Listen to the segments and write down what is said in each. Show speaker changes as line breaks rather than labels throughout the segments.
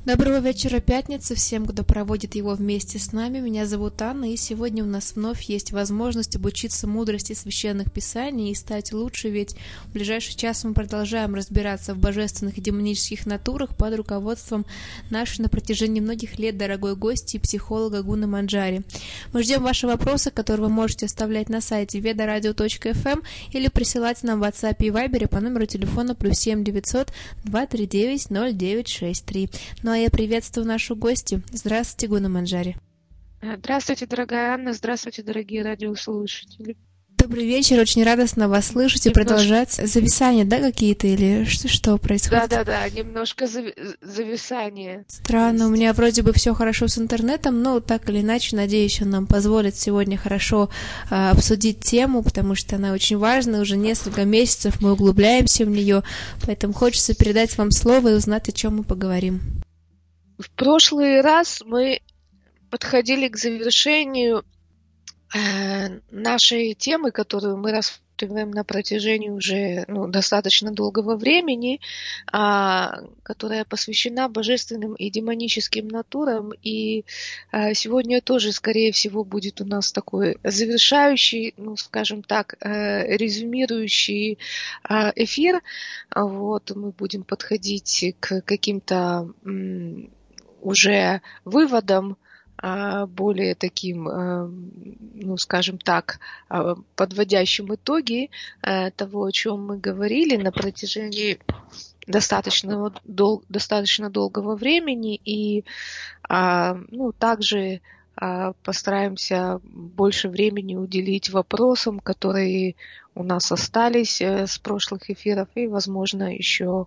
Доброго вечера, пятницы, всем, кто проводит его вместе с нами. Меня зовут Анна, и сегодня у нас вновь есть возможность обучиться мудрости священных писаний и стать лучше, ведь в ближайший час мы продолжаем разбираться в божественных и демонических натурах под руководством нашей на протяжении многих лет дорогой гости и психолога Гуны Манджари. Мы ждем ваши вопросы, которые вы можете оставлять на сайте vedaradio.fm или присылать нам в WhatsApp и Viber по номеру телефона +7 900 239 0963. Ну а я приветствую нашу гостью. Здравствуйте, Гуна Манджари.
Здравствуйте, дорогая Анна. Здравствуйте, дорогие радиослушатели.
Добрый вечер, очень радостно вас слышать и продолжать. Зависания, да, какие-то или что происходит?
Да, немножко зависание.
Странно, у меня вроде бы все хорошо с интернетом, но так или иначе, надеюсь, он нам позволит сегодня хорошо обсудить тему, потому что она очень важна, уже несколько месяцев мы углубляемся в нее, поэтому хочется передать вам слово и узнать, о чем мы поговорим.
В прошлый раз мы подходили к завершению нашей темы, которую мы рассматриваем на протяжении уже достаточно долгого времени, которая посвящена божественным и демоническим натурам. И сегодня тоже, скорее всего, будет у нас такой завершающий, скажем так, резюмирующий эфир. Вот, мы будем подходить к каким-то уже выводам, более таким, скажем так, подводящим итоги того, о чем мы говорили на протяжении достаточно долгого времени, и также постараемся больше времени уделить вопросам, которые у нас остались с прошлых эфиров и, возможно, еще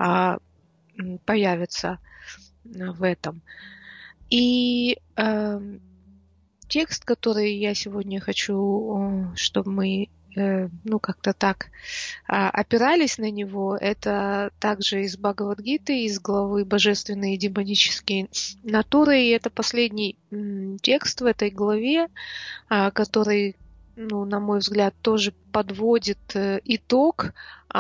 появятся в этом. И текст, который я сегодня хочу, чтобы мы как-то так опирались на него, это также из Бхагавад-гиты, из главы «Божественные и демонические натуры», и это последний текст в этой главе, который, на мой взгляд, тоже подводит итог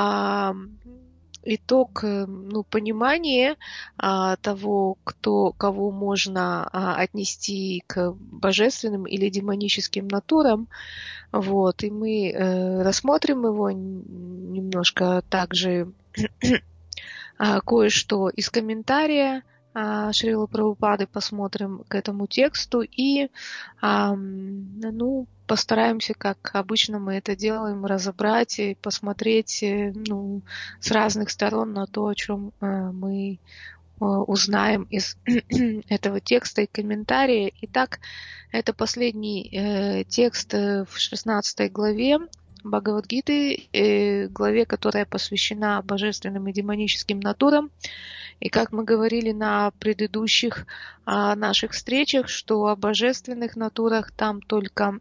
понимания того, кого можно отнести к божественным или демоническим натурам. Вот, и мы рассмотрим его немножко также кое-что из комментария Шрилы Прабхупады посмотрим к этому тексту и постараемся, как обычно мы это делаем, разобрать и посмотреть с разных сторон на то, о чем мы узнаем из этого текста и комментария. Итак, это последний текст в 16 главе Бхагавад-гиты, главе, которая посвящена божественным и демоническим натурам. И как мы говорили на предыдущих наших встречах, что о божественных натурах там только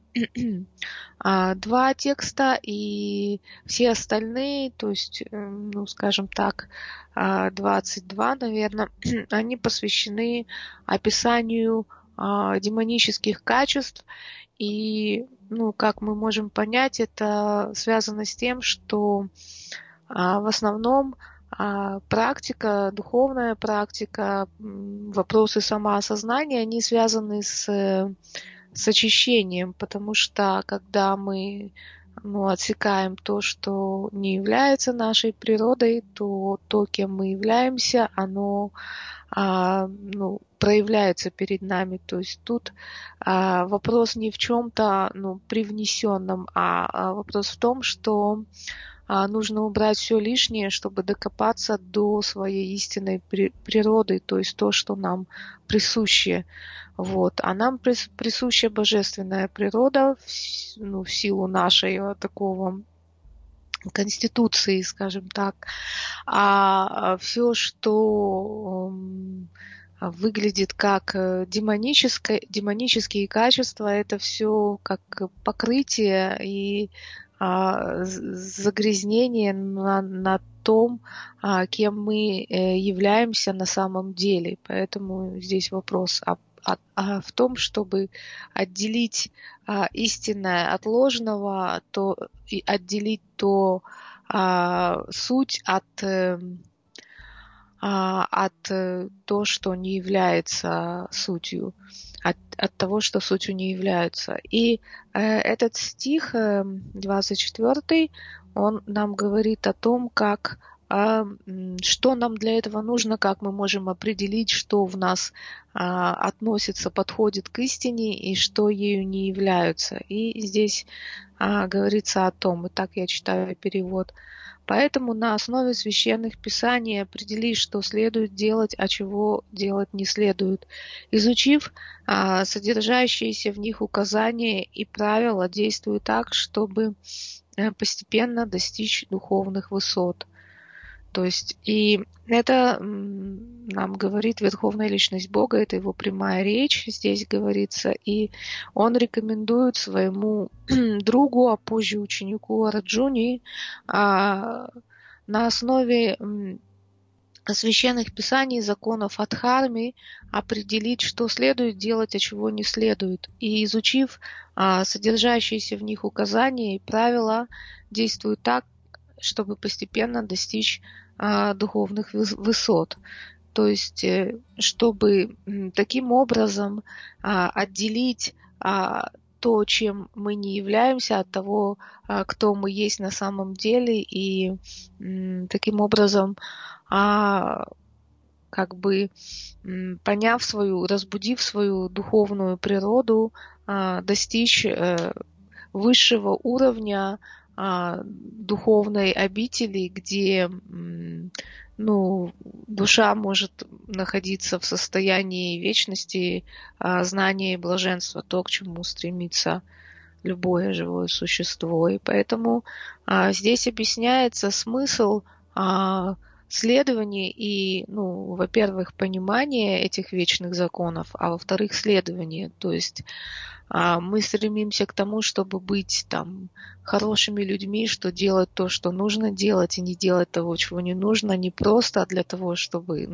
2 текста, и все остальные, то есть, скажем так, 22, наверное, они посвящены описанию демонических качеств. И, как мы можем понять, это связано с тем, что в основном практика, духовная практика, вопросы самоосознания, они связаны с очищением, потому что когда мы отсекаем то, что не является нашей природой, то, кем мы являемся, оно проявляется перед нами. То есть тут вопрос не в чем-то привнесенном, а вопрос в том, что нужно убрать все лишнее, чтобы докопаться до своей истинной природы, то есть то, что нам присуще. Вот. А нам присуща божественная природа в силу нашей такого конституции, скажем так. А все, что выглядит как демонические качества, это все как покрытие и загрязнение на том, кем мы являемся на самом деле. Поэтому здесь вопрос в том, чтобы отделить истинное от ложного, отделить суть от от того, что не является сутью, от того, что сутью не являются. И этот стих 24, он нам говорит о том, как что нам для этого нужно, как мы можем определить, что в нас относится, подходит к истине и что ею не являются. И здесь говорится о том, и так я читаю перевод. Поэтому на основе священных писаний определи, что следует делать, а чего делать не следует. Изучив содержащиеся в них указания и правила, действуй так, чтобы постепенно достичь духовных высот. То есть, и это нам говорит Верховная Личность Бога, это его прямая речь, здесь говорится, и он рекомендует своему другу, а позже ученику Арджуни на основе священных писаний, законов Адхармы определить, что следует делать, а чего не следует. И изучив содержащиеся в них указания и правила, действует так, чтобы постепенно достичь духовных высот. То есть, чтобы таким образом отделить то, чем мы не являемся, от того, кто мы есть на самом деле, и таким образом, как бы поняв свою, разбудив свою духовную природу, достичь высшего уровня духовной обители, где душа может находиться в состоянии вечности, знания и блаженства, то, к чему стремится любое живое существо. И поэтому здесь объясняется смысл следования и, во-первых, понимания этих вечных законов, а во-вторых, следования. То есть мы стремимся к тому, чтобы быть хорошими людьми, что делать то, что нужно делать, и не делать того, чего не нужно, не просто для того, чтобы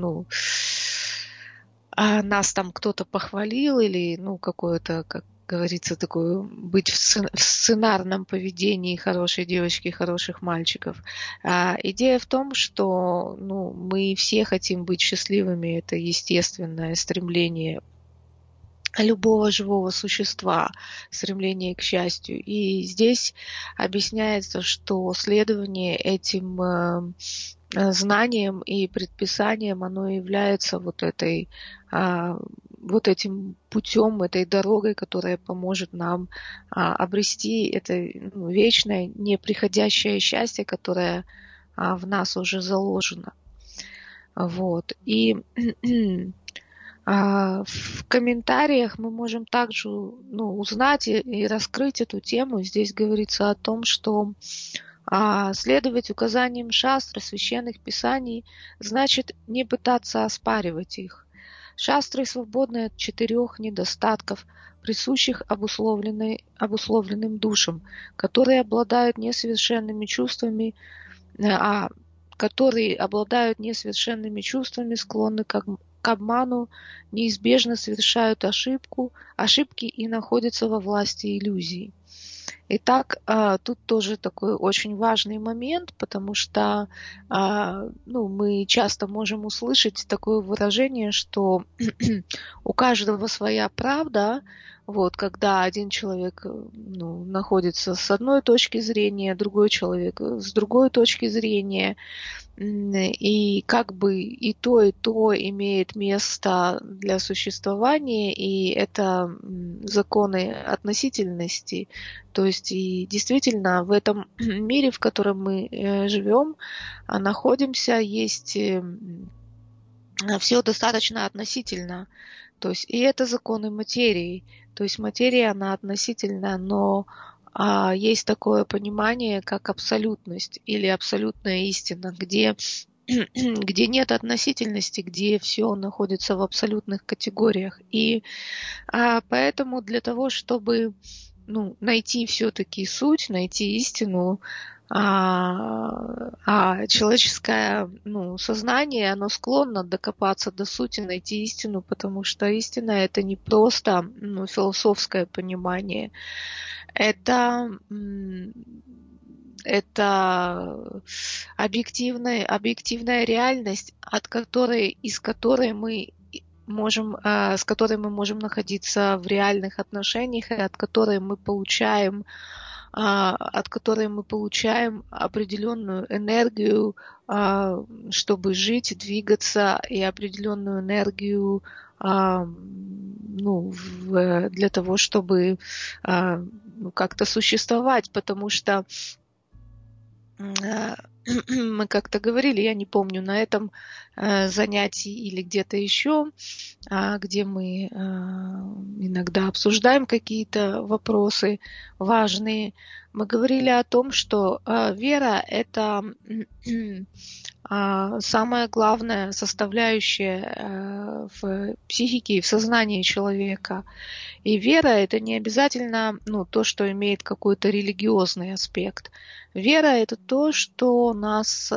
нас кто-то похвалил или какое-то, как говорится, такое быть в сценарном поведении хорошей девочки, хороших мальчиков. Идея в том, что мы все хотим быть счастливыми, это естественное стремление любого живого существа, стремление к счастью. И здесь объясняется, что следование этим знаниям и предписаниям, оно является вот этим путем, этой дорогой, которая поможет нам обрести это вечное, неприходящее счастье, которое в нас уже заложено. Вот. И в комментариях мы можем также узнать и раскрыть эту тему. Здесь говорится о том, что следовать указаниям шастры, священных писаний, значит не пытаться оспаривать их. Шастры свободны от 4 недостатков, присущих обусловленным душам, которые обладают несовершенными чувствами, склонны к обману, неизбежно совершают ошибки и находятся во власти иллюзий. Итак, тут тоже такой очень важный момент, потому что мы часто можем услышать такое выражение, что у каждого своя правда. Вот, когда один человек находится с одной точки зрения, другой человек с другой точки зрения, и как бы и то имеет место для существования, и это законы относительности. То есть и действительно в этом мире, в котором мы живем, находимся, есть все достаточно относительно. То есть и это законы материи. То есть материя, она относительна, но есть такое понимание, как абсолютность или абсолютная истина, где нет относительности, где все находится в абсолютных категориях. И поэтому для того, чтобы найти все-таки суть, найти истину, человеческое сознание, оно склонно докопаться до сути, найти истину, потому что истина — это не просто философское понимание, это это объективная реальность, с которой мы можем находиться в реальных отношениях, и от которой мы получаем определенную энергию, чтобы жить, двигаться, и определенную энергию для того, чтобы как-то существовать, потому что мы как-то говорили, я не помню, на этом занятии или где-то еще, где мы иногда обсуждаем какие-то вопросы важные, мы говорили о том, что вера – это самая главная составляющая в психике и в сознании человека. И вера – это не обязательно то, что имеет какой-то религиозный аспект. Вера – это то, что нас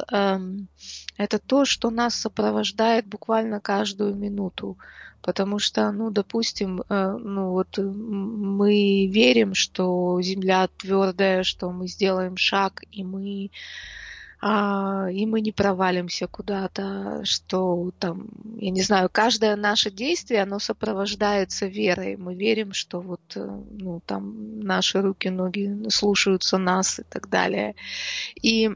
сопровождает буквально каждую минуту. Потому что, допустим, мы верим, что земля твердая, что мы сделаем шаг, и мы не провалимся куда-то, что там, я не знаю, каждое наше действие, оно сопровождается верой. Мы верим, что там наши руки, ноги слушаются нас и так далее. И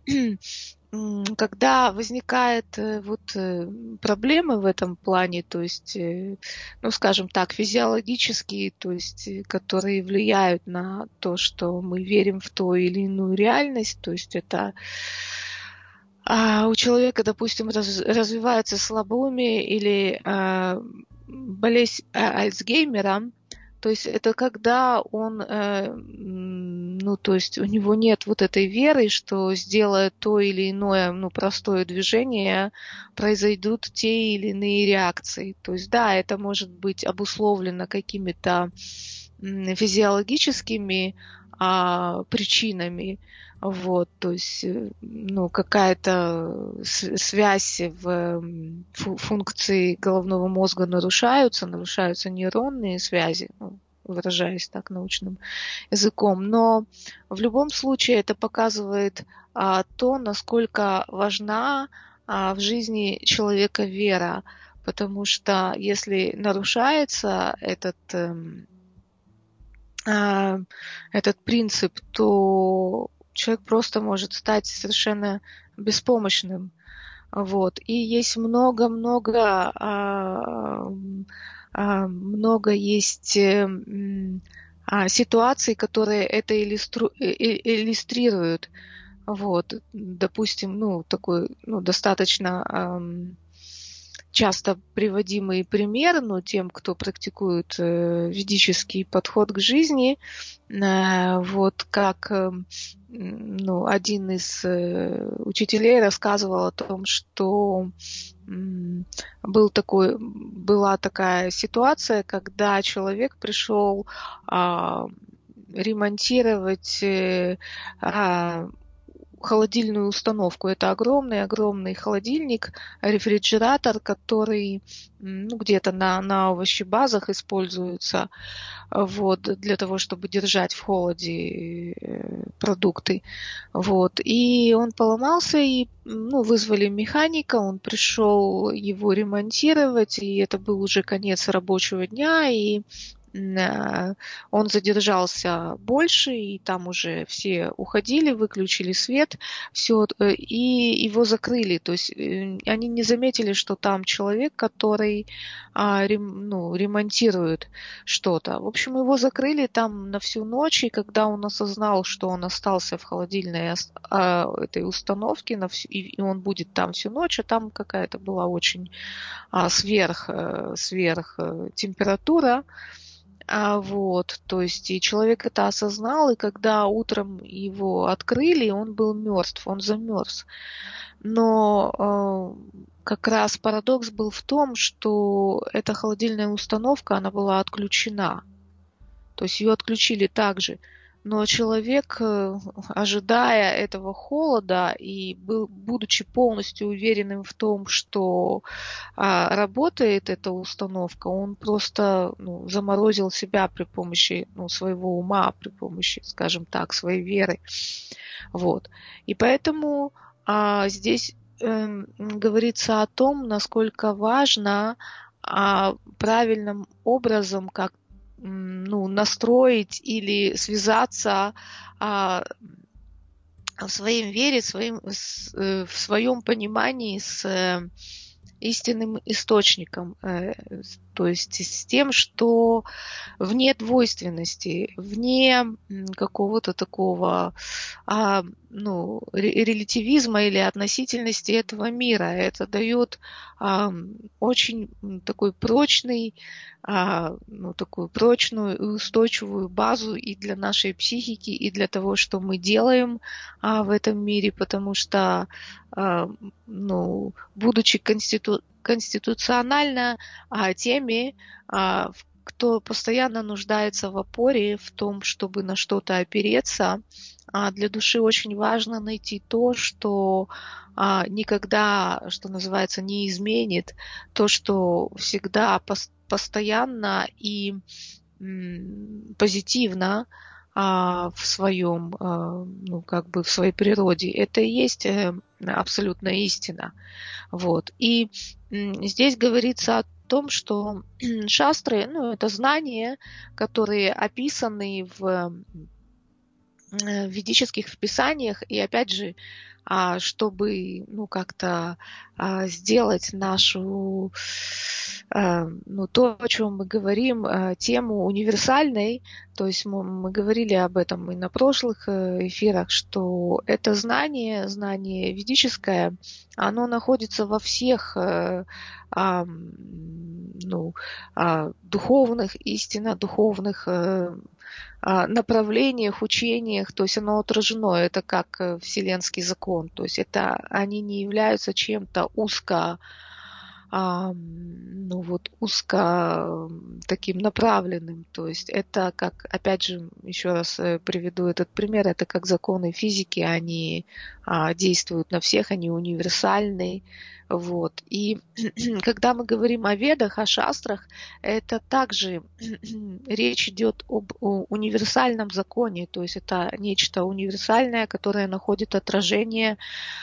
когда возникают проблемы в этом плане, то есть, скажем так, физиологические, то есть, которые влияют на то, что мы верим в ту или иную реальность, то есть это у человека, допустим, развивается слабоумие или болезнь Альцгеймера, то есть это когда он, то есть у него нет вот этой веры, что сделая то или иное, простое движение, произойдут те или иные реакции. То есть да, это может быть обусловлено какими-то физиологическими причинами, то есть, какая-то связь в функции головного мозга нарушаются нейронные связи, выражаясь так научным языком, но в любом случае это показывает то, насколько важна в жизни человека вера, потому что если нарушается этот принцип, то человек просто может стать совершенно беспомощным. И есть много есть ситуаций, которые это иллюстрируют. Допустим, такой достаточно часто приводимый пример, тем, кто практикует ведический подход к жизни, как один из учителей рассказывал о том, что была такая ситуация, когда человек пришел ремонтировать холодильную установку. Это огромный холодильник, рефрижератор, который где-то на овощебазах используется для того, чтобы держать в холоде продукты. И он поломался, и вызвали механика, он пришел его ремонтировать, и это был уже конец рабочего дня, и он задержался больше, и там уже все уходили, выключили свет, все, и его закрыли. То есть они не заметили, что там человек, который ремонтирует что-то. В общем, его закрыли там на всю ночь, и когда он осознал, что он остался в холодильной этой установке, и он будет там всю ночь, а там какая-то была очень сверх температура, то есть и человек это осознал, и когда утром его открыли, он был мертв, он замерз. Но как раз парадокс был в том, что эта холодильная установка, она была отключена. То есть ее отключили также. но человек, ожидая этого холода и будучи полностью уверенным в том, что работает эта установка, он просто заморозил себя при помощи своего ума, при помощи, скажем так, своей веры. Вот. И поэтому здесь говорится о том, насколько важно правильным образом как настроить или связаться в своей вере, в своем понимании с истинным источником, то есть с тем, что вне двойственности, вне какого-то такого релятивизма или относительности этого мира. Это дает очень такой прочный, такую прочную и устойчивую базу и для нашей психики, и для того, что мы делаем в этом мире, потому что, будучи конституционально теми, кто постоянно нуждается в опоре, в том, чтобы на что-то опереться, для души очень важно найти то, что никогда, что называется, не изменит, то, что всегда постоянно и позитивно в своем, в своей природе. Это и есть абсолютная истина. Вот. И здесь говорится о том, что шастры, это знания, которые описаны в ведических писаниях, и опять же, чтобы как-то сделать нашу то, о чем мы говорим, тему универсальной, то есть мы говорили об этом и на прошлых эфирах, что это знание ведическое, оно находится во всех духовных, истинно духовных направлениях, учениях, то есть оно отражено, это как вселенский закон, то есть это они не являются чем-то узко таким направленным, то есть это как, опять же, еще раз приведу этот пример, это как законы физики, они действуют на всех, они универсальны, вот, и когда мы говорим о ведах, о шастрах, это также речь идет об универсальном законе, то есть это нечто универсальное, которое находит отражение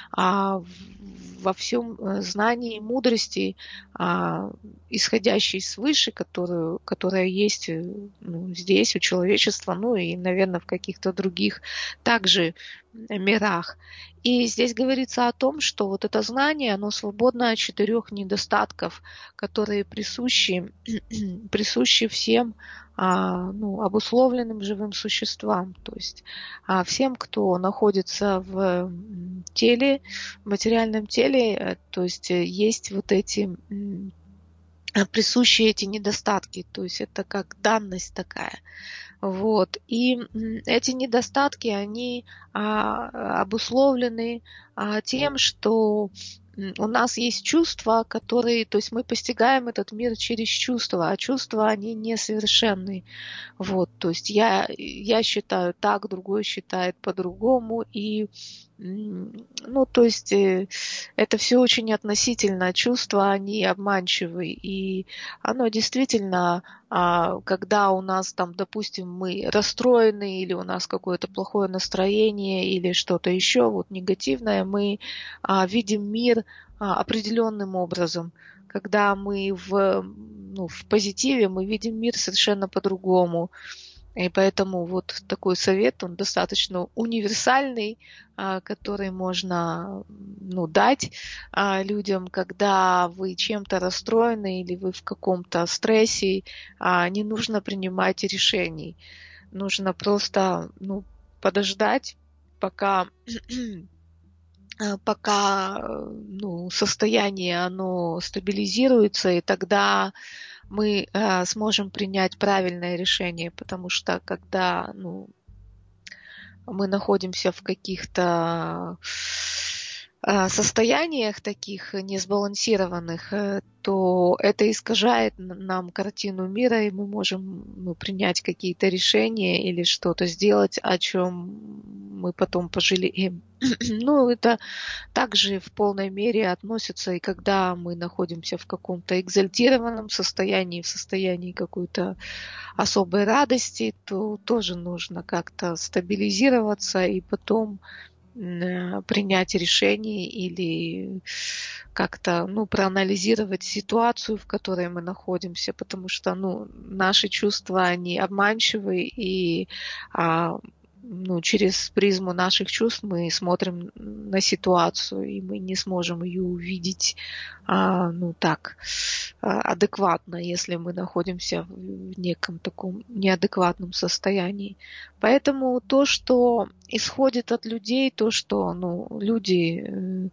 во всем знании и мудрости, исходящей свыше, которая есть здесь у человечества, и, наверное, в каких-то других также мирах. И здесь говорится о том, что вот это знание, оно свободно от 4 недостатков, которые присущи всем обусловленным живым существам, то есть всем, кто находится в теле, в материальном теле, то есть есть вот эти присущие эти недостатки, то есть это как данность такая. Вот. И эти недостатки, они обусловлены тем, что у нас есть чувства, которые, то есть мы постигаем этот мир через чувства, а чувства, они несовершенны. Вот, то есть я считаю так, другой считает по-другому, и то есть это все очень относительно. Чувства, они обманчивы, и оно действительно, когда у нас там, допустим, мы расстроены, или у нас какое-то плохое настроение, или что-то еще, вот негативное, мы видим мир определенным образом. Когда мы в позитиве, мы видим мир совершенно по-другому. И поэтому вот такой совет, он достаточно универсальный, который можно дать людям, когда вы чем-то расстроены или вы в каком-то стрессе, не нужно принимать решений. Нужно просто подождать, пока состояние оно стабилизируется, и тогда мы сможем принять правильное решение, потому что когда мы находимся в каких-то состояниях таких несбалансированных, то это искажает нам картину мира, и мы можем принять какие-то решения или что-то сделать, о чем мы потом пожалеем. Ну, это также в полной мере относится и когда мы находимся в каком-то экзальтированном состоянии, в состоянии какой-то особой радости, то тоже нужно как-то стабилизироваться и потом принять решение или как-то, проанализировать ситуацию, в которой мы находимся, потому что, наши чувства, они обманчивы, и через призму наших чувств мы смотрим на ситуацию, и мы не сможем ее увидеть, адекватно, если мы находимся в неком таком неадекватном состоянии. Поэтому то, что исходит от людей, то, что, люди,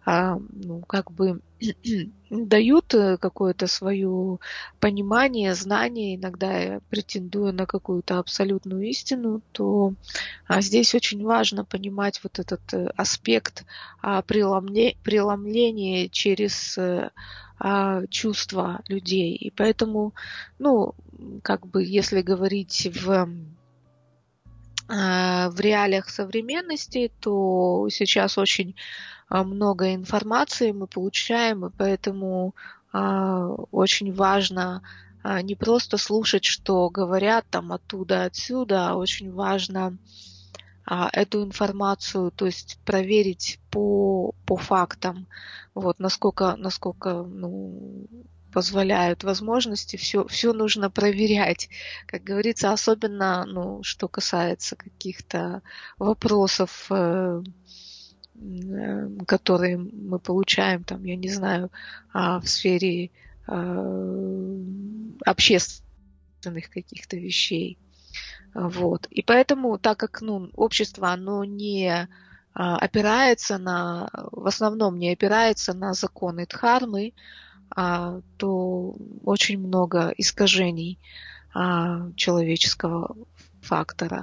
дают какое-то свое понимание, знание, иногда претендуя на какую-то абсолютную истину, то здесь очень важно понимать вот этот аспект преломления через чувства людей. И поэтому, если говорить в реалиях современности, то сейчас очень много информации мы получаем, и поэтому очень важно не просто слушать, что говорят там оттуда, отсюда, а очень важно эту информацию, то есть проверить по фактам, насколько позволяют возможности, все нужно проверять. Как говорится, особенно, что касается каких-то вопросов, которые мы получаем, там, я не знаю, в сфере общественных каких-то вещей. И поэтому, так как общество, оно не опирается в основном не опирается на законы дхармы, то очень много искажений человеческого фактора.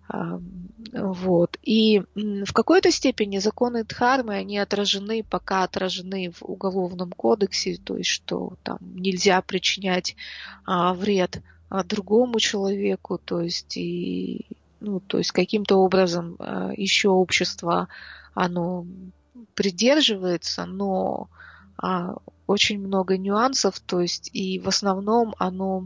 И в какой-то степени законы дхармы, они пока отражены в Уголовном кодексе, то есть что там нельзя причинять вред другому человеку, то есть каким-то образом еще общество, оно придерживается, но очень много нюансов, то есть и в основном оно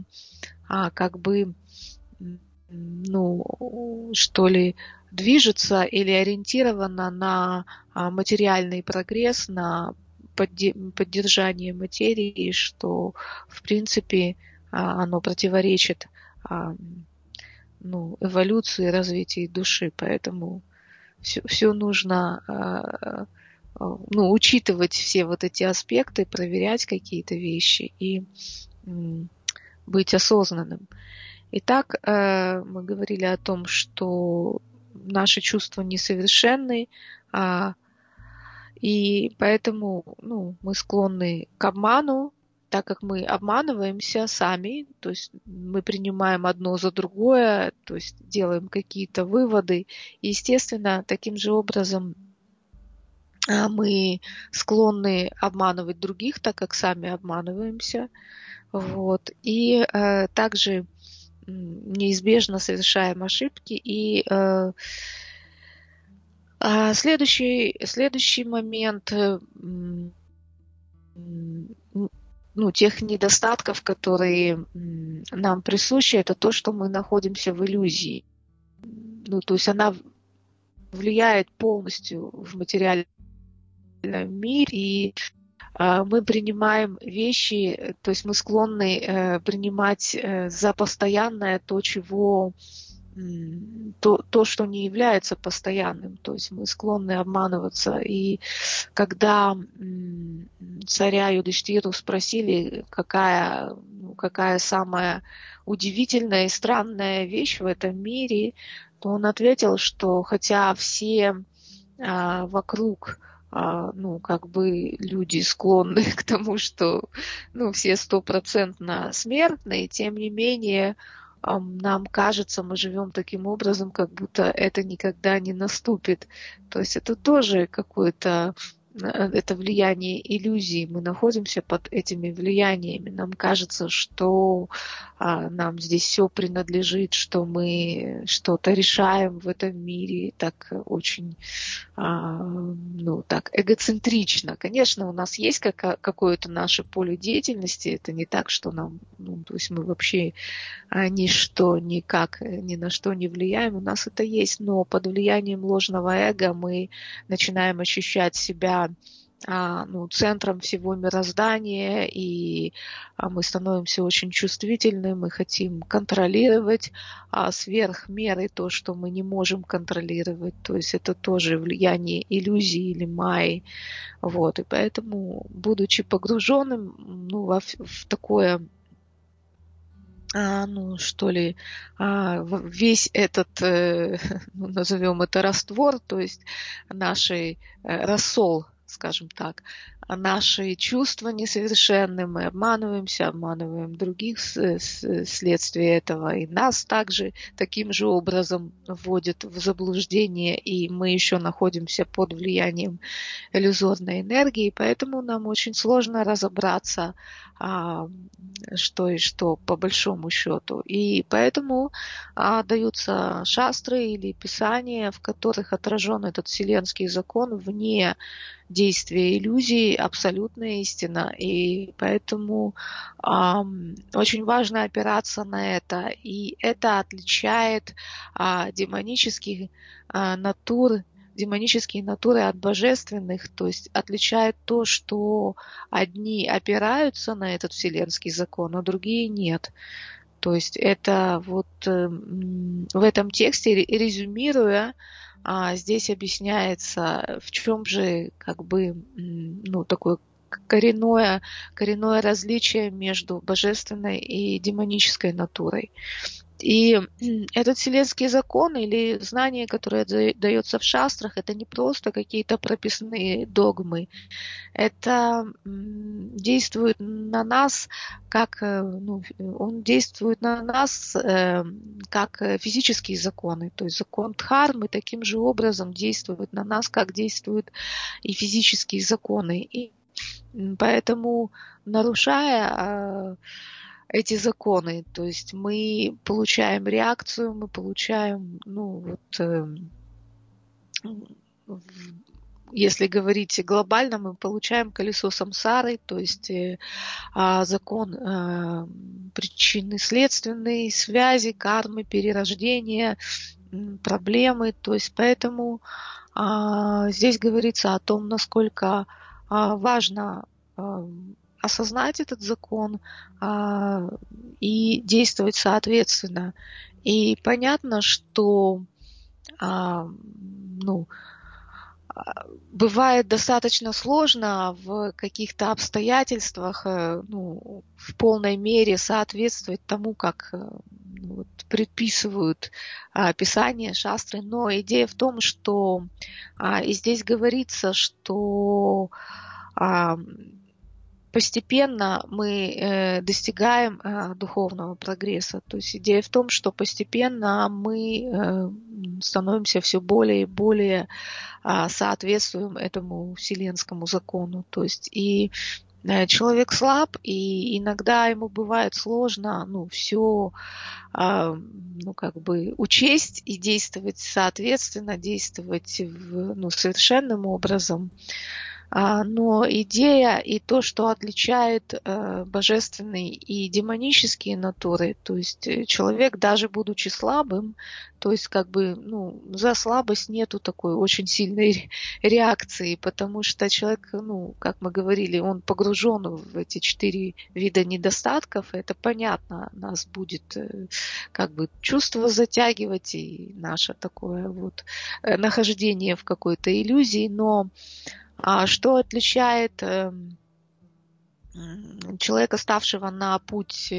движется или ориентировано на материальный прогресс, на поддержание материи, что в принципе оно противоречит эволюции и развитию души, поэтому все нужно учитывать все вот эти аспекты, проверять какие-то вещи и быть осознанным. Итак, мы говорили о том, что наши чувства несовершенны, и поэтому мы склонны к обману, так как мы обманываемся сами, то есть мы принимаем одно за другое, то есть делаем какие-то выводы. И, естественно, таким же образом мы склонны обманывать других, так как сами обманываемся. И также неизбежно совершаем ошибки. И следующий момент тех недостатков, которые нам присущи, это то, что мы находимся в иллюзии. То есть она влияет полностью в материальном мире, и мы принимаем вещи, то есть мы склонны принимать за постоянное то, что не является постоянным. То есть мы склонны обманываться. И когда царя Юдхиштхиру спросили, какая самая удивительная и странная вещь в этом мире, то он ответил, что хотя все вокруг люди склонны к тому, что все 100% смертные, тем не менее нам кажется, мы живем таким образом, как будто это никогда не наступит. То есть это тоже какое-то это влияние иллюзий, мы находимся под этими влияниями. Нам кажется, что нам здесь все принадлежит, что мы что-то решаем в этом мире так очень, так эгоцентрично. Конечно, у нас есть какое-то наше поле деятельности. Это не так, что нам, то есть мы вообще ничто, никак, ни на что не влияем. У нас это есть, но под влиянием ложного эго мы начинаем ощущать себя центром всего мироздания, и мы становимся очень чувствительны, мы хотим контролировать сверх меры то, что мы не можем контролировать. То есть это тоже влияние иллюзии или майи. Вот. И поэтому, будучи погруженным в такое, весь этот, назовем это раствор, то есть нашей рассол, скажем так, наши чувства несовершенны, мы обманываемся, обманываем других вследствие этого, и нас также таким же образом вводят в заблуждение, и мы еще находимся под влиянием иллюзорной энергии, поэтому нам очень сложно разобраться, что и что по большому счету. И поэтому даются шастры или писания, в которых отражен этот вселенский закон вне действия иллюзий, абсолютная истина. И поэтому очень важно опираться на это. И это отличает демонические натуры от божественных, то есть отличает то, что одни опираются на этот вселенский закон, а другие нет. То есть это в этом тексте, резюмируя, здесь объясняется, в чем же такое коренное различие между божественной и демонической натурой. И этот вселенский закон или знание, которое дается в шастрах, это не просто какие-то прописные догмы. Это действует на нас он действует на нас как физические законы. То есть закон Дхармы таким же образом действует на нас, как действуют и физические законы. И поэтому, нарушая эти законы, то есть мы получаем реакцию, мы получаем, если говорить глобально, мы получаем колесо самсары, то есть закон причинно следственной связи, кармы, перерождения, проблемы. То есть поэтому здесь говорится о том, насколько важно осознать этот закон и действовать соответственно. И понятно, что бывает достаточно сложно в каких-то обстоятельствах в полной мере соответствовать тому, как предписывают Писания, шастры. Но идея в том, что и здесь говорится, что постепенно мы достигаем духовного прогресса. То есть идея в том, что постепенно мы становимся все более и более соответствуем этому вселенскому закону. То есть и человек слаб, и иногда ему бывает сложно все учесть и действовать соответственно, действовать совершенным образом. Но идея и то, что отличает божественные и демонические натуры, то есть человек, даже будучи слабым, то есть за слабость нету такой очень сильной реакции, потому что человек, как мы говорили, он погружен в эти 4 вида недостатков, это понятно, нас будет чувство затягивать и наше такое нахождение в какой-то иллюзии, но что отличает человека, ставшего на путь,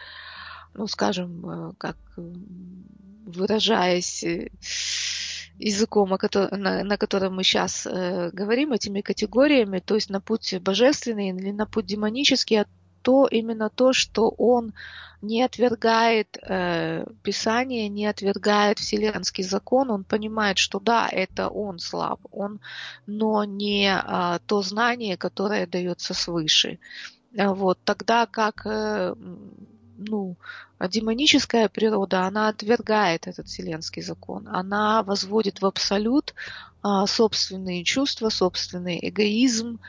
как выражаясь языком, на котором мы сейчас говорим, этими категориями, то есть на путь божественный или на путь демонический, именно то, что он не отвергает Писание, не отвергает вселенский закон, он понимает, что да, это он слаб, но не то знание, которое дается свыше. Вот, тогда как демоническая природа, она отвергает этот вселенский закон, она возводит в абсолют собственные чувства, собственный эгоизм.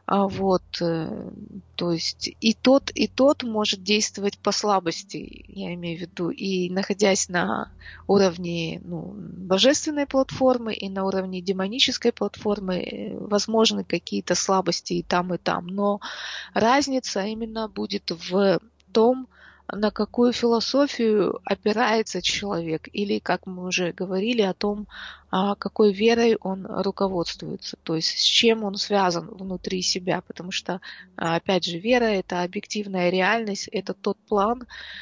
То есть и тот может действовать по слабости, я имею в виду, и находясь на уровне божественной платформы и на уровне демонической платформы, возможны какие-то слабости и там, но разница именно будет в том, на какую философию опирается человек, или, как мы уже говорили, о том, какой верой он руководствуется, то есть с чем он связан внутри себя, потому что, опять же, вера – это объективная реальность, это тот план,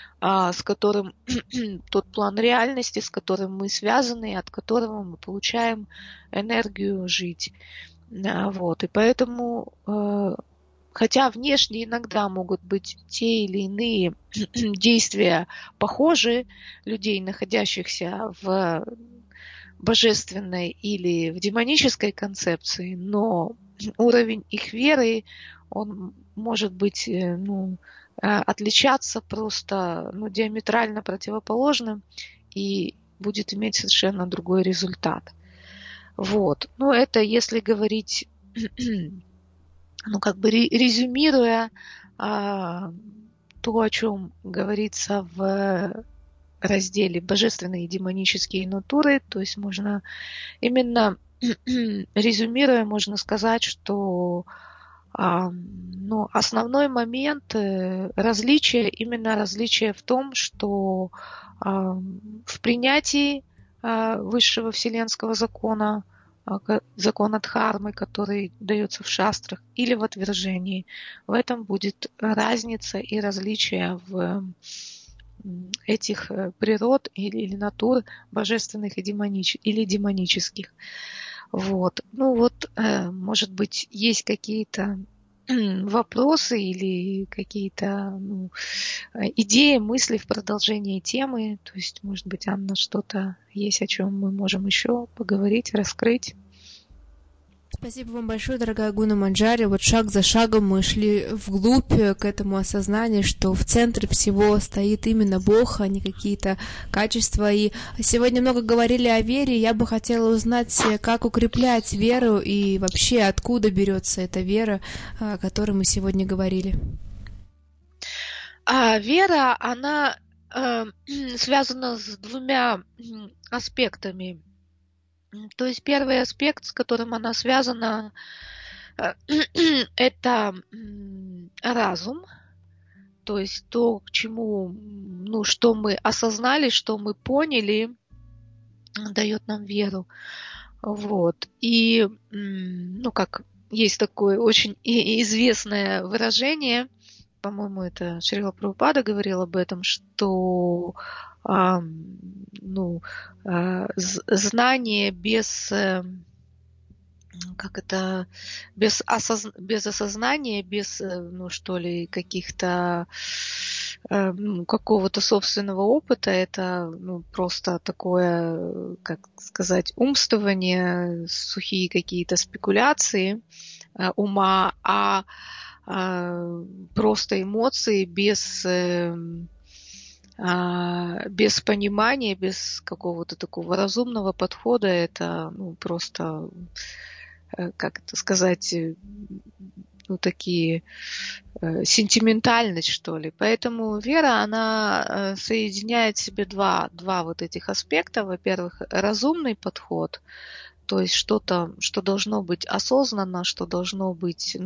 тот план реальности, с которым мы связаны, от которого мы получаем энергию жить. И поэтому хотя внешне иногда могут быть те или иные действия похожи людей, находящихся в божественной или в демонической концепции, но уровень их веры, он может быть, отличаться просто диаметрально противоположным и будет иметь совершенно другой результат. Это если говорить резюмируя то, о чем говорится в разделе «Божественные и демонические натуры», то есть можно именно резюмируя, можно сказать, что основной момент различия, именно различие в том, что в принятии высшего вселенского закона, закон дхармы, который дается в шастрах, или в отвержении. В этом будет разница и различие в этих природ или натур божественных или демонических. Может быть, есть какие-то вопросы или какие-то идеи, мысли в продолжении темы. То есть, может быть, Анна, что-то есть, о чем мы можем еще поговорить, раскрыть.
Спасибо вам большое, дорогая Гуна Манджари. Шаг за шагом мы шли вглубь к этому осознанию, что в центре всего стоит именно Бог, а не какие-то качества. И сегодня много говорили о вере. Я бы хотела узнать, как укреплять веру и вообще откуда берется эта вера, о которой мы сегодня говорили.
Вера, она связана с двумя аспектами. То есть первый аспект, с которым она связана, это разум, то есть то, к чему, что мы осознали, что мы поняли, дает нам веру. И, как есть такое очень известное выражение, по-моему, это Шрила Прабхупада говорил об этом, что знание без осознания, без каких-то какого-то собственного опыта, это просто такое, как сказать, умствование, сухие какие-то спекуляции ума, просто эмоции без понимания, без какого-то такого разумного подхода, это просто, как это сказать, такие сентиментальность, что ли. Поэтому вера, она соединяет в себе два этих аспекта. Во-первых, разумный подход, то есть что-то, что должно быть осознанно, что должно быть,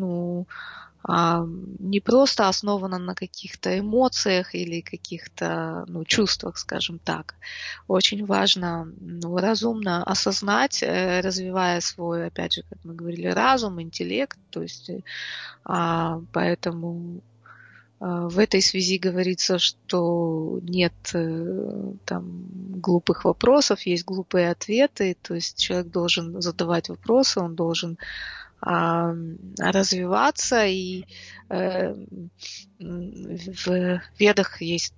не просто основано на каких-то эмоциях или каких-то чувствах, скажем так. Очень важно разумно осознать, развивая свой, опять же, как мы говорили, разум, интеллект. То есть, поэтому В этой связи говорится, что нет там глупых вопросов, есть глупые ответы, то есть человек должен задавать вопросы, он должен развиваться, и в Ведах есть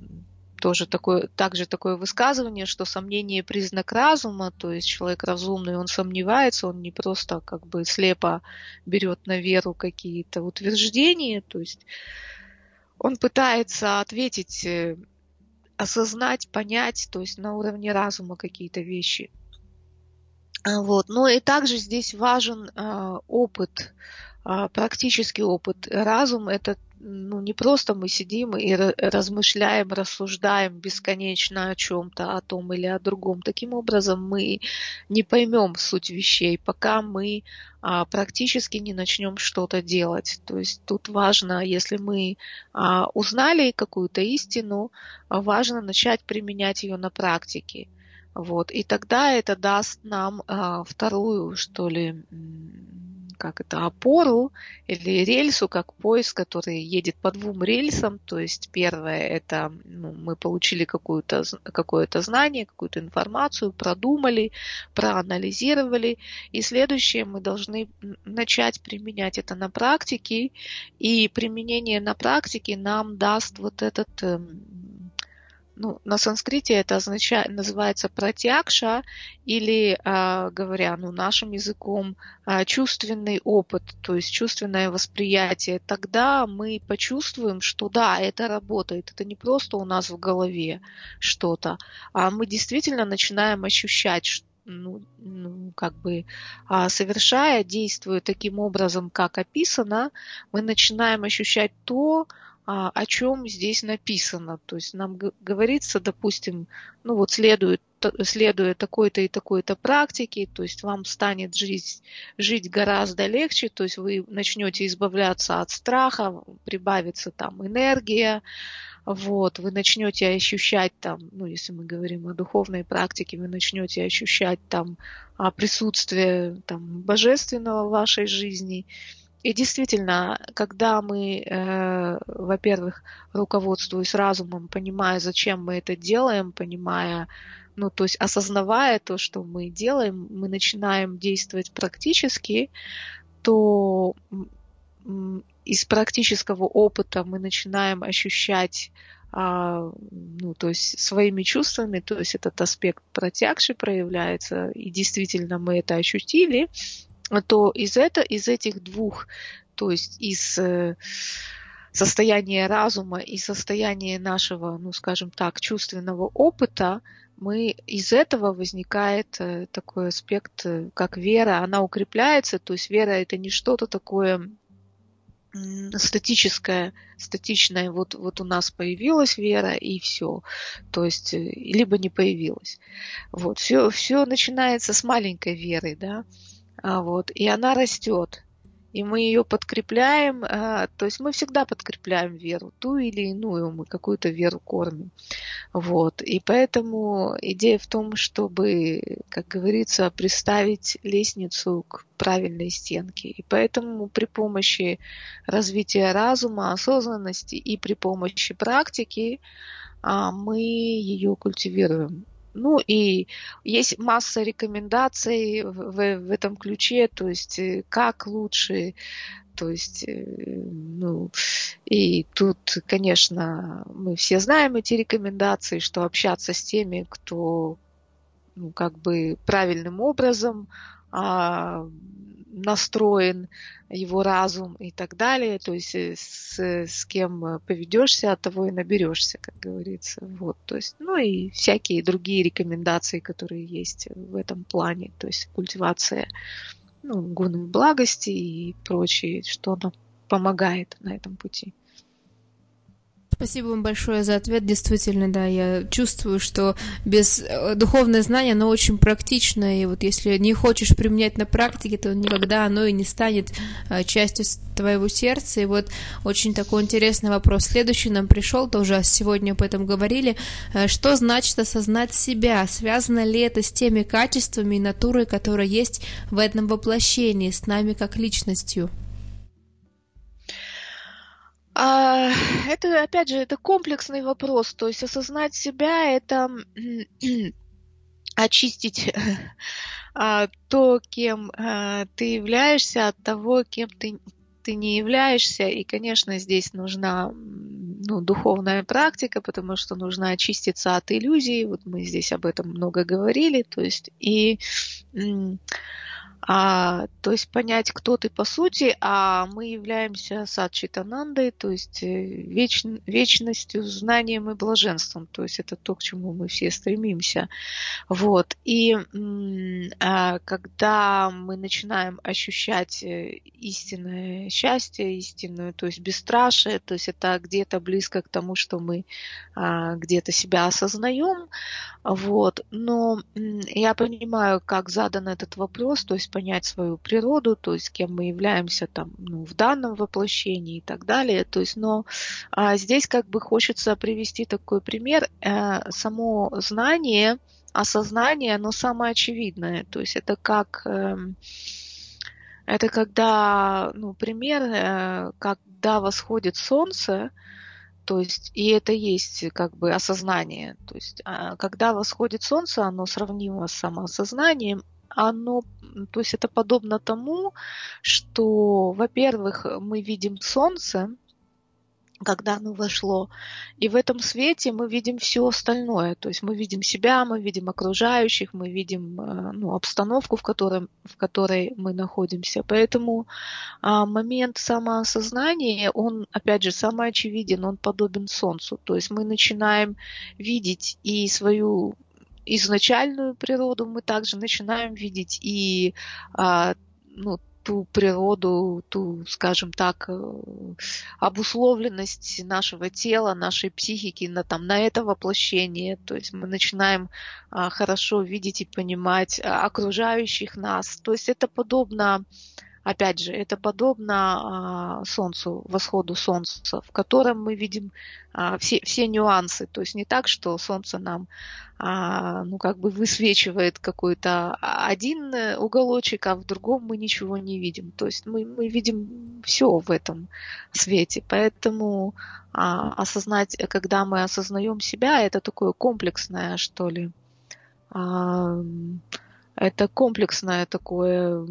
также такое высказывание, что сомнение признак разума, то есть человек разумный, он сомневается, он не просто как бы слепо берет на веру какие-то утверждения, то есть он пытается ответить, осознать, понять, то есть на уровне разума какие-то вещи. Вот. Но и также здесь важен опыт, практический опыт. Разум — это не просто мы сидим и размышляем, рассуждаем бесконечно о чем-то, о том или о другом. Таким образом мы не поймем суть вещей, пока мы практически не начнем что-то делать. То есть тут важно, если мы узнали какую-то истину, важно начать применять ее на практике. Вот. И тогда это даст нам вторую, что ли, опору или рельсу, как поезд, который едет по двум рельсам. То есть первое — это мы получили какое-то знание, какую-то информацию, продумали, проанализировали. И следующее, мы должны начать применять это на практике. И применение на практике нам даст вот этот... на санскрите это называется пратьякша, или, говоря нашим языком, чувственный опыт, то есть чувственное восприятие. Тогда мы почувствуем, что да, это работает. Это не просто у нас в голове что-то, а мы действительно начинаем ощущать, совершая, действуя таким образом, как описано, мы начинаем ощущать то, о чем здесь написано. То есть нам говорится, допустим, следуя такой-то и такой-то практике, то есть вам станет жить гораздо легче, то есть вы начнете избавляться от страха, прибавится там энергия, вот, вы начнете ощущать там, если мы говорим о духовной практике, вы начнете ощущать там присутствие там божественного в вашей жизни. И действительно, когда мы, во-первых, руководствуясь разумом, понимая, зачем мы это делаем, понимая, то есть осознавая то, что мы делаем, мы начинаем действовать практически, то из практического опыта мы начинаем ощущать, то есть своими чувствами, то есть этот аспект пратьякши проявляется, и действительно мы это ощутили, то из этих двух, то есть из состояния разума и состояния нашего, скажем так, чувственного опыта, из этого возникает такой аспект, как вера, она укрепляется, то есть вера — это не что-то такое статичное, вот у нас появилась вера и все, то есть либо не появилась. Вот, все начинается с маленькой веры, да. Вот, и она растет, и мы ее подкрепляем, то есть мы всегда подкрепляем веру, ту или иную, мы какую-то веру кормим. Вот, и поэтому идея в том, чтобы, как говорится, приставить лестницу к правильной стенке. И поэтому при помощи развития разума, осознанности и при помощи практики мы ее культивируем. И есть масса рекомендаций в этом ключе, то есть как лучше, то есть, и тут, конечно, мы все знаем эти рекомендации, что общаться с теми, кто, правильным образом настроен его разум и так далее, то есть с кем поведешься, от того и наберешься, как говорится. Вот, то есть, и всякие другие рекомендации, которые есть в этом плане, то есть культивация гуны благости и прочее, что нам помогает на этом пути.
Спасибо вам большое за ответ. Действительно, да, я чувствую, что без духовное знание, оно очень практично, и вот если не хочешь применять на практике, то никогда оно и не станет частью твоего сердца. И вот очень такой интересный вопрос. Следующий нам пришел, тоже сегодня об этом говорили. Что значит осознать себя? Связано ли это с теми качествами и натурой, которые есть в этом воплощении, с нами как личностью?
А, Это, опять же, это комплексный вопрос. То есть осознать себя — это очистить то, кем ты являешься, от того, кем ты не являешься. И, конечно, здесь нужна духовная практика, потому что нужно очиститься от иллюзий. Вот мы здесь об этом много говорили. То есть то есть понять, кто ты по сути, а мы являемся Садчитанандой, то есть вечностью, знанием и блаженством. То есть это то, к чему мы все стремимся. Вот. И когда мы начинаем ощущать истинное счастье, истинную, то есть бесстрашие, то есть это где-то близко к тому, что мы где-то себя осознаем. Вот. Но я понимаю, как задан этот вопрос, то есть понять свою природу, то есть кем мы являемся там, в данном воплощении и так далее. То есть, но здесь как бы хочется привести такой пример. Само знание, осознание, оно самое очевидное. То есть это как... Это когда, пример, когда восходит солнце, то есть, и это есть как бы осознание. То есть, когда восходит солнце, оно сравнимо с самоосознанием, то есть это подобно тому, что, во-первых, мы видим солнце, когда оно вошло, и в этом свете мы видим все остальное. То есть мы видим себя, мы видим окружающих, мы видим обстановку, в которой мы находимся. Поэтому момент самоосознания, он, опять же, самый очевиден, он подобен солнцу. То есть мы начинаем видеть и свою изначальную природу, мы также начинаем видеть и ту природу, скажем так, обусловленность нашего тела, нашей психики на это воплощение. То есть мы начинаем хорошо видеть и понимать окружающих нас. То есть это подобно, опять же, это подобно солнцу, восходу солнца, в котором мы видим все нюансы. То есть не так, что солнце нам высвечивает какой-то один уголочек, а в другом мы ничего не видим. То есть мы видим все в этом свете. Поэтому осознать, когда мы осознаем себя, это такое комплексное, что ли, это комплексное такое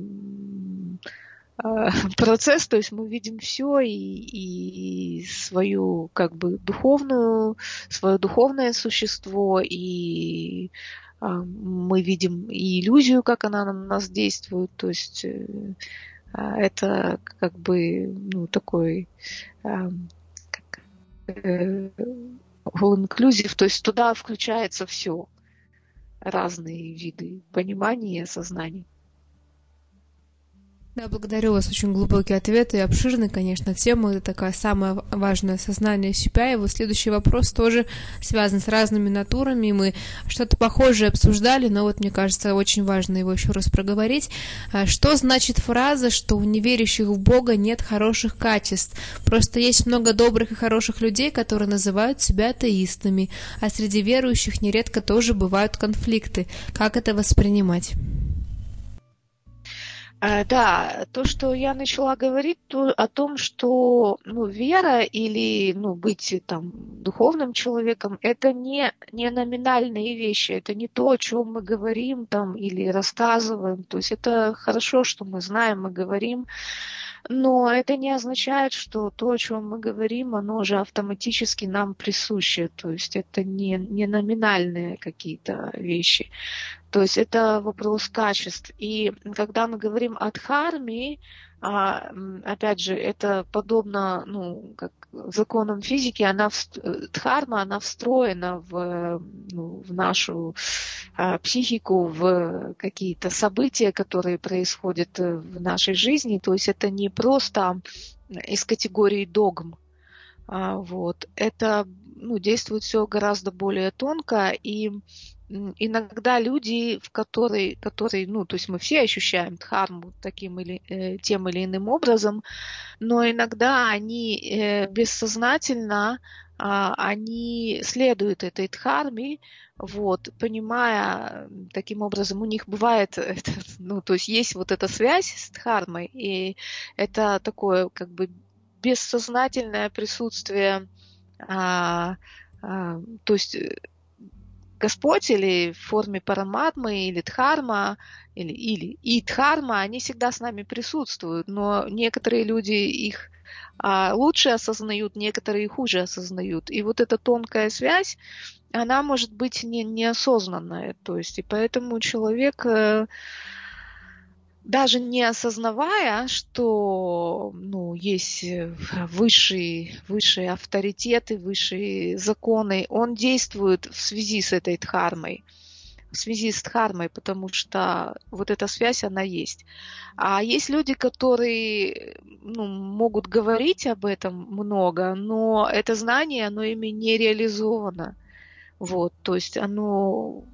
процесс, то есть мы видим все и свою как бы свое духовное существо, и мы видим и иллюзию, как она на нас действует, то есть это как бы такой all-inclusive, то есть туда включается все, разные виды понимания и осознания.
Да, благодарю вас. Очень глубокий ответ и обширный, конечно, тема. Это такая самая важная — осознание себя. И вот следующий вопрос тоже связан с разными натурами. Мы что-то похожее обсуждали, но вот мне кажется, очень важно его еще раз проговорить. Что значит фраза, что у неверующих в Бога нет хороших качеств? Просто есть много добрых и хороших людей, которые называют себя атеистами, а среди верующих нередко тоже бывают конфликты. Как это воспринимать?
Да, то, что я начала говорить о том, что вера или быть там духовным человеком, это не номинальные вещи, это не то, о чем мы говорим там или рассказываем. То есть это хорошо, что мы знаем, мы говорим, но это не означает, что то, о чем мы говорим, оно же автоматически нам присуще. То есть это не номинальные какие-то вещи. То есть это вопрос качеств. И когда мы говорим о дхарме, опять же, это подобно как законам физики, дхарма, она встроена в нашу психику, в какие-то события, которые происходят в нашей жизни. То есть это не просто из категории догм. Вот. Это действует все гораздо более тонко, и иногда люди, которые, то есть мы все ощущаем дхарму тем или иным образом, но иногда они бессознательно, они следуют этой дхарме, вот, понимая, таким образом, у них бывает, то есть есть вот эта связь с дхармой, и это такое, как бы, бессознательное присутствие, то есть Господь или в форме параматмы, или дхарма, или и дхарма, они всегда с нами присутствуют, но некоторые люди их лучше осознают, некоторые хуже осознают. И вот эта тонкая связь, она может быть неосознанная. То есть, и поэтому человек, даже не осознавая, что есть высшие авторитеты, высшие законы, он действует в связи с этой дхармой, в связи с дхармой, потому что вот эта связь, она есть. А есть люди, которые могут говорить об этом много, но это знание, оно ими не реализовано. Вот, то есть оно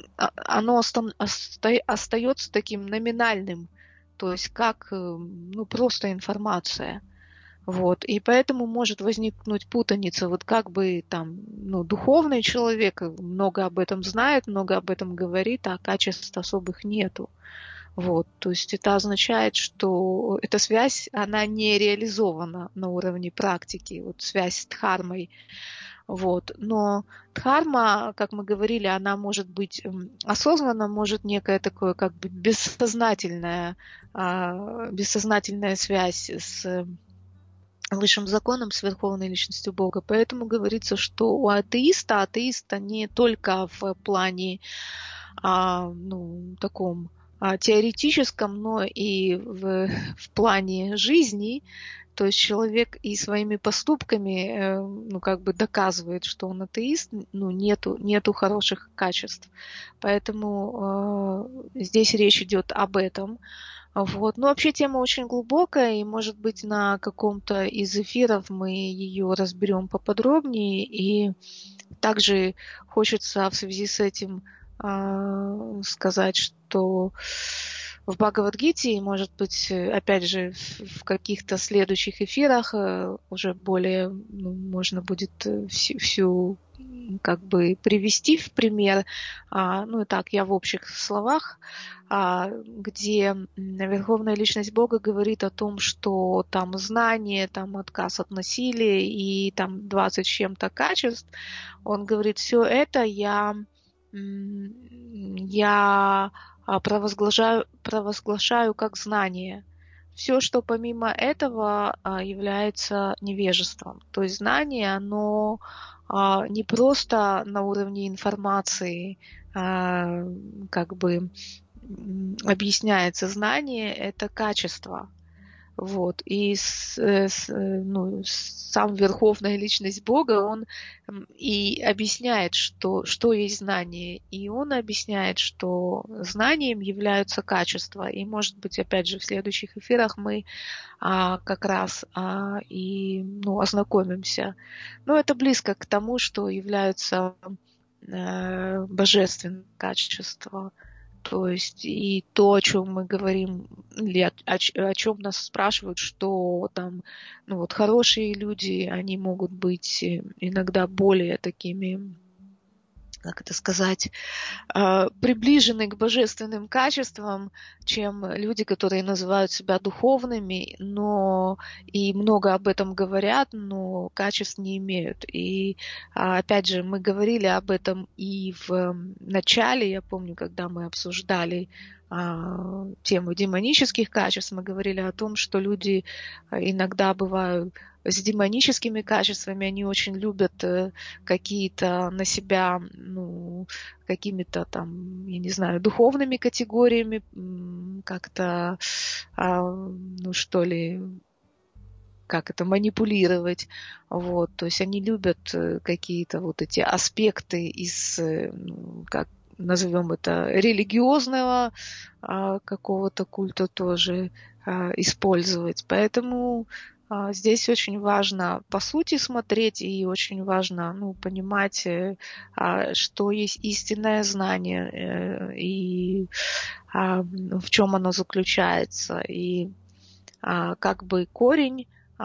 остается таким номинальным, то есть как просто информация. Вот, и поэтому может возникнуть путаница, вот как бы там, духовный человек много об этом знает, много об этом говорит, а качеств особых нету. Вот, то есть это означает, что эта связь, она не реализована на уровне практики, вот связь с дхармой. Вот. Но дхарма, как мы говорили, она может быть осознанно, может некая такое как бы бессознательная связь с высшим законом, с Верховной Личностью Бога. Поэтому говорится, что у атеиста не только в плане таком теоретическом, но и в плане жизни. То есть человек и своими поступками, доказывает, что он атеист, нету хороших качеств. Поэтому здесь речь идет об этом. Вот. Но вообще тема очень глубокая, и, может быть, на каком-то из эфиров мы ее разберем поподробнее. И также хочется в связи с этим сказать, что в Бхагавад-гите, может быть, опять же, в каких-то следующих эфирах уже более можно будет всю как бы привести в пример. Так, я в общих словах, где Верховная Личность Бога говорит о том, что там знание, там отказ от насилия и там 20 с чем-то качеств. Он говорит, все это я провозглашаю как знание. Все, что помимо этого, является невежеством. То есть знание, оно не просто на уровне информации как бы объясняется. Знание – это качество. Вот. И сам Верховная Личность Бога, он и объясняет, что есть знание. И он объясняет, что знанием являются качества. И, может быть, опять же, в следующих эфирах мы как раз ознакомимся. Но это близко к тому, что являются божественные качества. То есть и то, о чем мы говорим, или о чем нас спрашивают, что там, хорошие люди, они могут быть иногда более такими, как это сказать, приближены к божественным качествам, чем люди, которые называют себя духовными, но и много об этом говорят, но качеств не имеют. И опять же, мы говорили об этом и в начале, я помню, когда мы обсуждали тему демонических качеств, мы говорили о том, что люди иногда бывают с демоническими качествами, они очень любят какие-то на себя, какими-то там, я не знаю, духовными категориями как-то, манипулировать. Вот. То есть они любят какие-то вот эти аспекты из, назовем это, религиозного какого-то культа тоже использовать. Поэтому здесь очень важно по сути смотреть и очень важно понимать, что есть истинное знание и в чем оно заключается. И как бы корень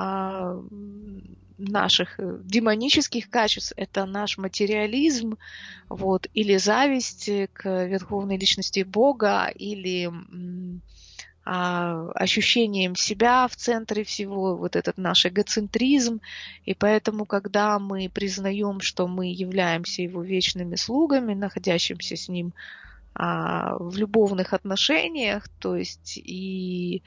наших демонических качеств – это наш материализм, или зависть к Верховной Личности Бога, или ощущением себя в центре всего, вот этот наш эгоцентризм. И поэтому, когда мы признаем, что мы являемся его вечными слугами, находящимся с ним в любовных отношениях, то есть и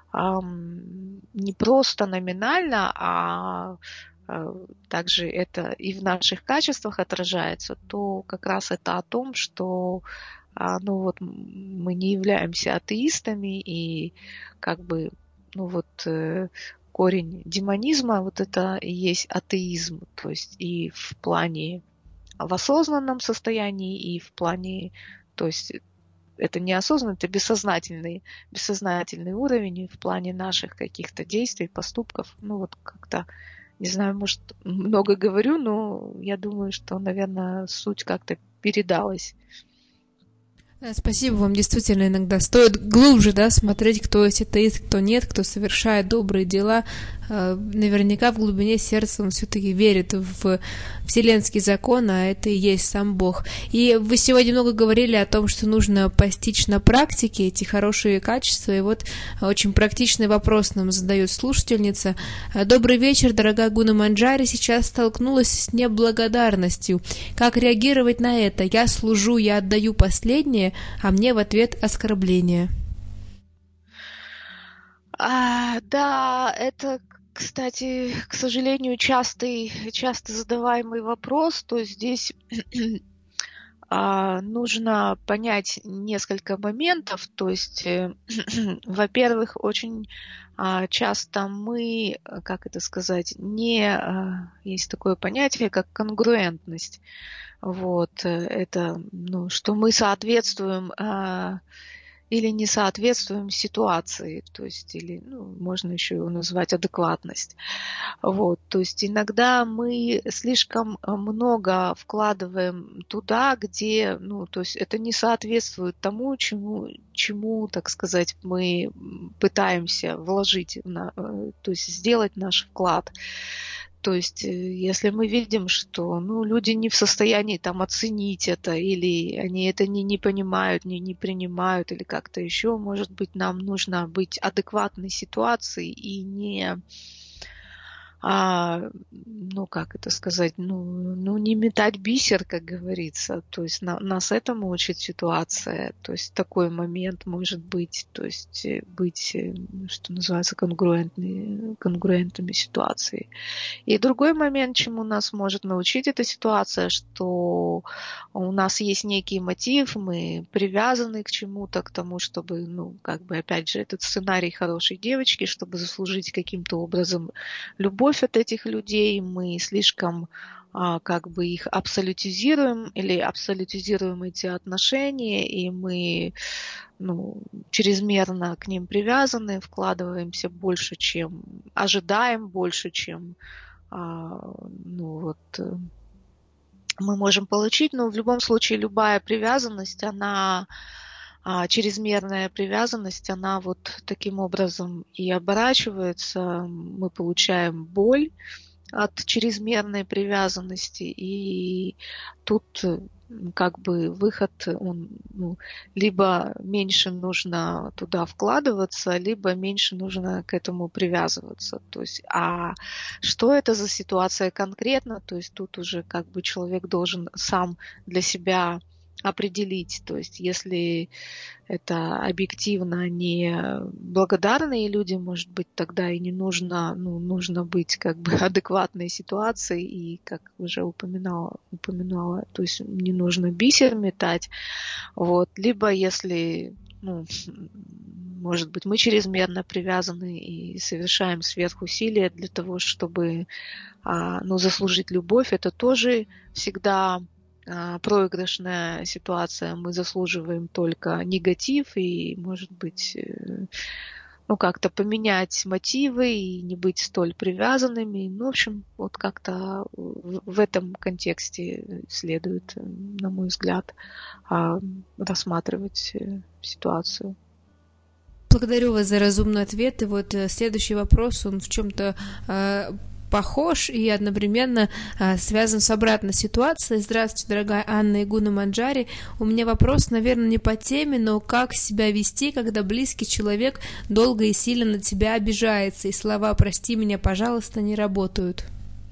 не просто номинально, а также это и в наших качествах отражается, то как раз это о том, что мы не являемся атеистами, и как бы корень демонизма вот это и есть атеизм, то есть и в плане в осознанном состоянии, и в плане, то есть это неосознанно, это бессознательный уровень, и в плане наших каких-то действий, поступков, как-то, не знаю, может, много говорю, но я думаю, что, наверное, суть как-то передалась.
Спасибо вам. Действительно, иногда стоит глубже, смотреть, кто есть атеист, кто нет, кто совершает добрые дела. Наверняка в глубине сердца он все-таки верит в вселенский закон, а это и есть сам Бог. И вы сегодня много говорили о том, что нужно постичь на практике эти хорошие качества. И вот очень практичный вопрос нам задает слушательница. Добрый вечер, дорогая Гуна Манджари. Сейчас столкнулась с неблагодарностью. Как реагировать на это? Я служу, я отдаю последнее, а мне в ответ оскорбление.
Да, это, кстати, к сожалению, часто задаваемый вопрос. То есть здесь нужно понять несколько моментов. То есть, во-первых, очень часто мы, есть такое понятие, как конгруентность. Это, что мы соответствуем или не соответствуем ситуации, то есть, или, можно еще его назвать адекватность. То есть иногда мы слишком много вкладываем туда, где, то есть это не соответствует тому, чему, так сказать, мы пытаемся вложить, то есть сделать наш вклад. То есть, если мы видим, что люди не в состоянии оценить это, или они это не понимают, не принимают, или как-то еще, может быть, нам нужно быть адекватной ситуации и не не метать бисер, как говорится. То есть нас этому учит ситуация. То есть такой момент может быть, то есть быть, что называется, конгруентными ситуации. И другой момент, чему нас может научить эта ситуация, что у нас есть некий мотив, мы привязаны к чему-то, к тому, чтобы, опять же, этот сценарий хорошей девочки, чтобы заслужить каким-то образом любовь от этих людей, мы слишком их абсолютизируем или абсолютизируем эти отношения, и мы чрезмерно к ним привязаны, вкладываемся больше, чем ожидаем, больше, чем мы можем получить. Но в любом случае любая привязанность, чрезмерная привязанность, она таким образом и оборачивается. Мы получаем боль от чрезмерной привязанности, и тут выход, он либо меньше нужно туда вкладываться, либо меньше нужно к этому привязываться. То есть, что это за ситуация конкретно? То есть тут уже человек должен сам для себя определить. То есть, если это объективно не благодарные люди, может быть, тогда и не нужно, нужно быть адекватной ситуации, и, как уже упоминала, то есть не нужно бисер метать. Либо если, может быть, мы чрезмерно привязаны и совершаем сверхусилия для того, чтобы, заслужить любовь, это тоже всегда проигрышная ситуация. Мы заслуживаем только негатив, и, может быть, как-то поменять мотивы и не быть столь привязанными. В общем, как-то в этом контексте следует, на мой взгляд, рассматривать ситуацию.
Благодарю вас за разумный ответ. И следующий вопрос, он в чем-то похож и одновременно связан с обратной ситуацией. Здравствуйте, дорогая Анна Игуна Манджари. У меня вопрос, наверное, не по теме, но как себя вести, когда близкий человек долго и сильно на тебя обижается, и слова «прости меня, пожалуйста» не работают?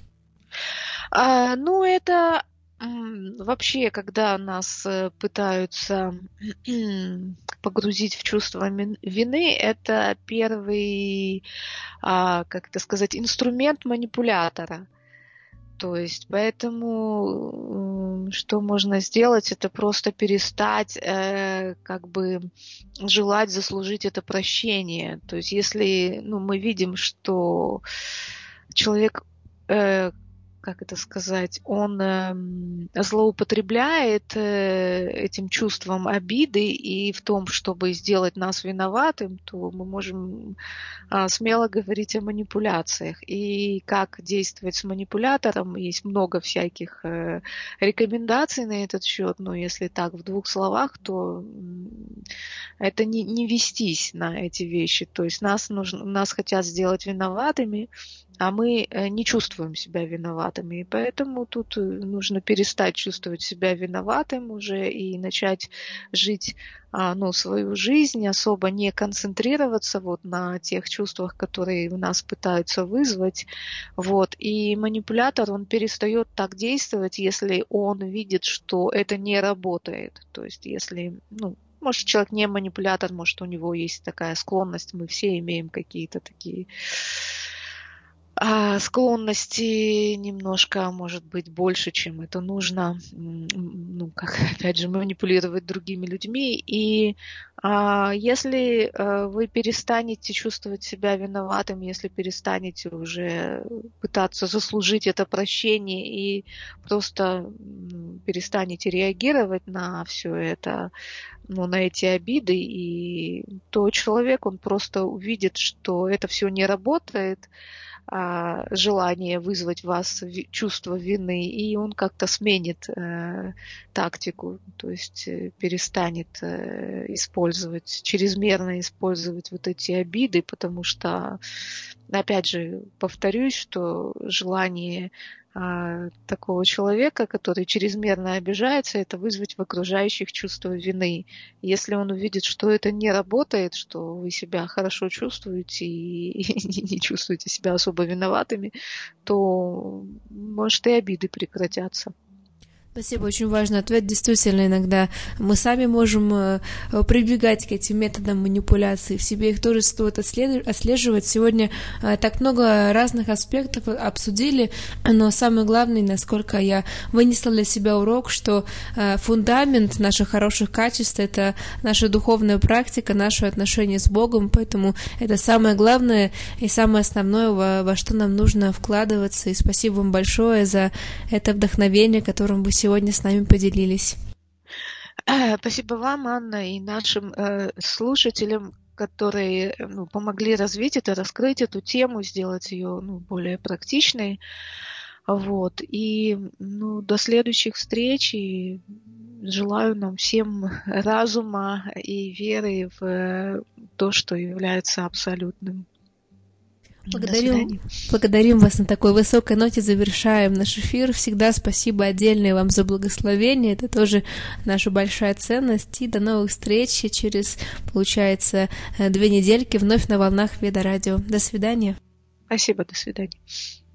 Это вообще, когда нас пытаются погрузить в чувство вины, это первый, инструмент манипулятора. То есть, поэтому, что можно сделать, это просто перестать, желать заслужить это прощение. То есть, если, мы видим, что человек, он злоупотребляет этим чувством обиды и в том, чтобы сделать нас виноватым, то мы можем смело говорить о манипуляциях. И как действовать с манипулятором, есть много всяких рекомендаций на этот счет, но если так в 2 словах, то это не вестись на эти вещи. То есть нас хотят сделать виноватыми, а мы не чувствуем себя виноватыми. И поэтому тут нужно перестать чувствовать себя виноватым уже и начать жить свою жизнь, особо не концентрироваться на тех чувствах, которые в нас пытаются вызвать. И манипулятор, он перестает так действовать, если он видит, что это не работает. То есть если, может, человек не манипулятор, может, у него есть такая склонность, мы все имеем какие-то такие склонности немножко, может быть, больше, чем это нужно, манипулировать другими людьми. И если вы перестанете чувствовать себя виноватым, если перестанете уже пытаться заслужить это прощение и просто перестанете реагировать на все это, на эти обиды, и то человек, он просто увидит, что это все не работает, желание вызвать в вас чувство вины, и он как-то сменит тактику, то есть перестанет чрезмерно использовать эти обиды, потому что, опять же, повторюсь, что желание такого человека, который чрезмерно обижается, это вызвать в окружающих чувство вины. Если он увидит, что это не работает, что вы себя хорошо чувствуете и не чувствуете себя особо виноватыми, то, может, и обиды прекратятся.
Спасибо, очень важный ответ. Действительно, иногда мы сами можем прибегать к этим методам манипуляции, в себе их тоже стоит отслеживать. Сегодня так много разных аспектов обсудили, но самое главное, насколько я вынесла для себя урок, что фундамент наших хороших качеств — это наша духовная практика, наши отношения с Богом, поэтому это самое главное и самое основное, во что нам нужно вкладываться. И спасибо вам большое за это вдохновение, которым вы сегодня с нами поделились.
Спасибо вам, Анна, и нашим слушателям, которые помогли раскрыть эту тему, сделать ее более практичной. И до следующих встреч, и желаю нам всем разума и веры в то, что является абсолютным.
Благодарим вас на такой высокой ноте, завершаем наш эфир. Всегда спасибо отдельное вам за благословение, это тоже наша большая ценность. И до новых встреч через, 2 недельки вновь на волнах Веда Радио. До свидания.
Спасибо, до свидания.